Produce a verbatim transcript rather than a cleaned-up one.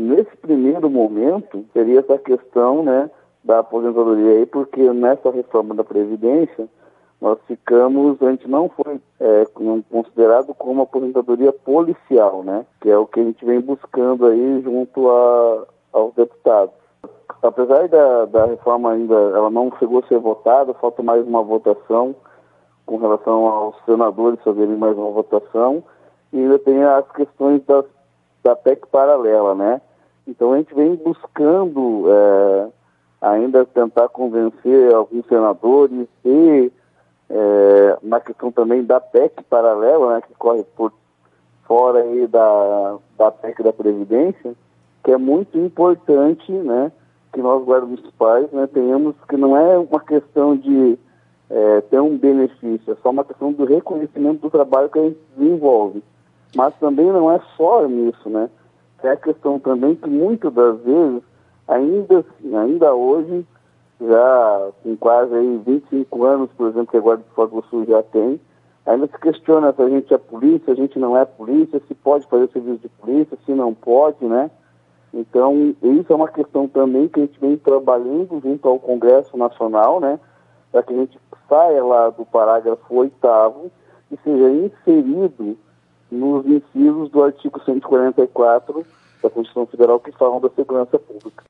nesse primeiro momento, seria essa questão, né, da aposentadoria aí, porque nessa reforma da Previdência, nós ficamos, a gente não foi é, considerado como aposentadoria policial, né, que é o que a gente vem buscando aí junto a, aos deputados. Apesar da, da reforma ainda, ela não chegou a ser votada, falta mais uma votação com relação aos senadores fazerem mais uma votação, e ainda tem as questões das, da P E C paralela, né? Então a gente vem buscando é, ainda tentar convencer alguns senadores e é, na questão também da P E C paralela, né, que corre por fora aí da, da P E C da Previdência, que é muito importante, né, que nós guardas municipais, né, tenhamos, que não é uma questão de é, ter um benefício, é só uma questão do reconhecimento do trabalho que a gente desenvolve. Mas também não é só nisso, né? É a questão também que muitas das vezes, ainda, ainda hoje, já com quase aí vinte e cinco anos, por exemplo, que a Guarda de Fogo do Sul já tem, ainda se questiona se a gente é polícia, se a gente não é polícia, se pode fazer serviço de polícia, se não pode, né? Então, isso é uma questão também que a gente vem trabalhando junto ao Congresso Nacional, né? Para que a gente saia lá do parágrafo oitavo e seja inserido nos incisos do artigo cento e quarenta e quatro da Constituição Federal que falam da segurança pública.